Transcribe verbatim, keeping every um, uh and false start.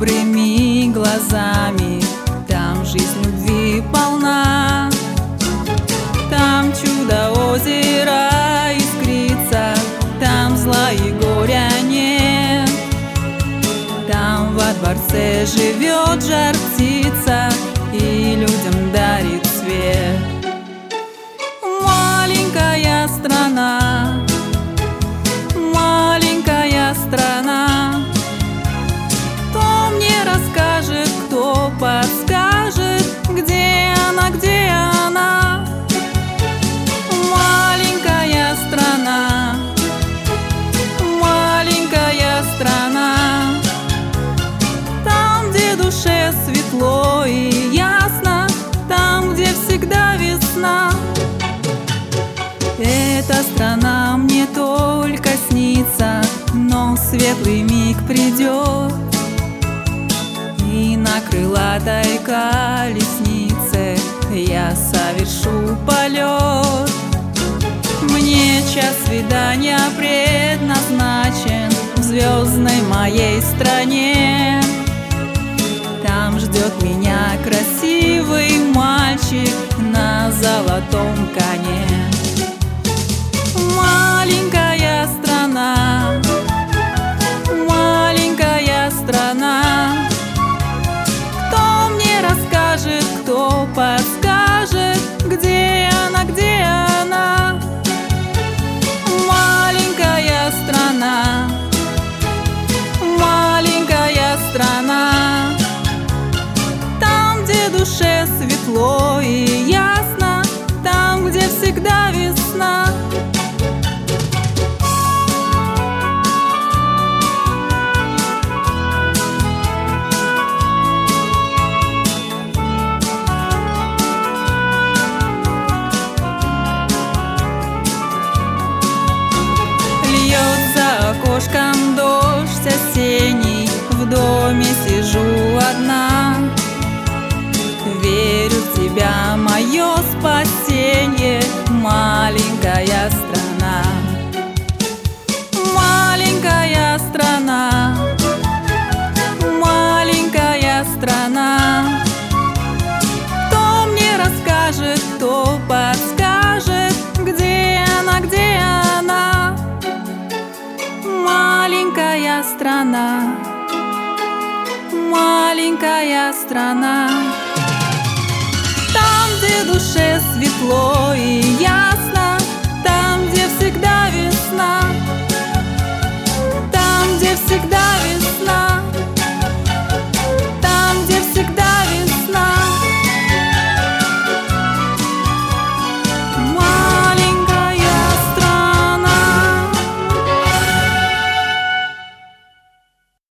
добрыми глазами. Там жизнь любви полна, там чудо озера искрится, там зла и горя нет. Там во дворце живет жар-птица и людям дарит свет. Маленькая страна, маленькая страна, кто мне расскажет, кто подскажет, где она, где она? Маленькая страна, маленькая страна, там, где душе светло и ясно, там, где всегда весна. Эта страна мне только снится, но светлый миг придет, и на крылатой колеснице я совершу полет. Мне час свидания предназначен в звездной моей стране. Там ждет меня красивый мальчик на золотом коне. Маленькая страна, маленькая страна, кто мне расскажет, кто подскажет, где она, где она? Маленькая страна, маленькая страна, там, где душе светло и ясно, там, где всегда весна. За окошком дождь осенний, в доме сижу одна. Верю в тебя, мое спасенье, маленькая страна. Маленькая страна, маленькая страна, кто мне расскажет, кто подскажет, где она, где она? Маленькая страна, маленькая страна, там, где душе светло и я